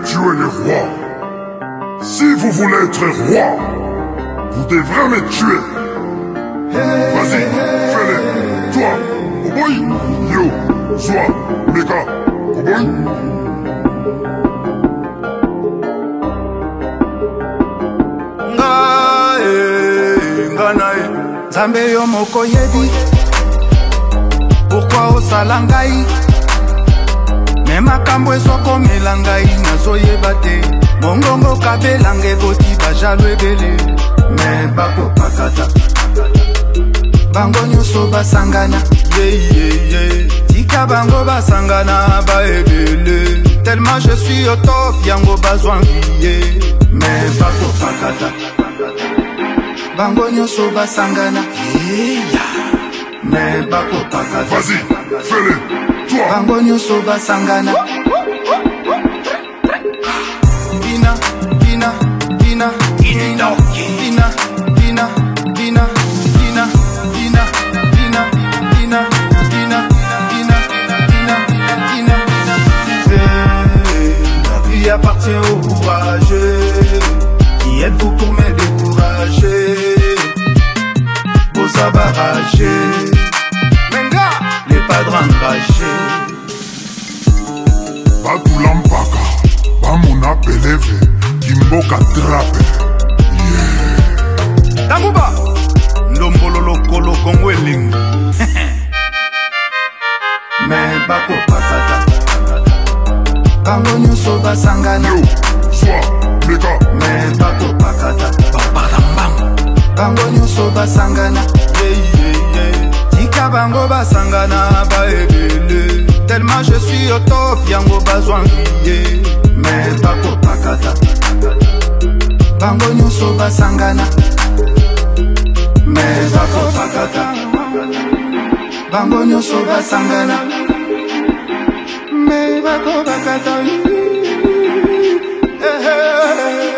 tuer les rois. Si vous voulez être roi, vous devrez me tuer. Vas-y, fais-le. Toi, Cowboy, yo, Zoa, Mega, Cowboy. Nganae, Nzambe yo moko yebi. Pourquoi osala ngai? Me makambo ezokomela ngai nazoyeba te. Mongongo kabelanga eboti bajalo ebele. Me bakopakata bango nyonso basangana. Tika bango basangana baebele. Tellement je suis au top yango bazwa envie. Me bakopakata bango nyonso basangana. Me bakopakata. Vas-y, fais-le. Toi. Bango nyonso basangana. Bina, bina, bina, bina, bina, bina, bina, bina, bina, bina, bina, bina, bina, bina, bina. La vie appartient aux courageux. Qui êtes-vous pour me décourager? Vos abarragés, les padres enragés. Batulampaka, bamuna peleve, kimboka trape. Yeah. Tanguba, ndombololo kolo kongweling. Me bako pakata, bango nyonso basangana. Yo, Zoa, Mega. Me bako pakata, bango nyonso basangana. Tika bango basangana baebele. Tellement je suis au top yango bazwa envie. Me bako pakata bango nyonso basangana. Me bako pakata bango nyonso basangana. Me bako pakata.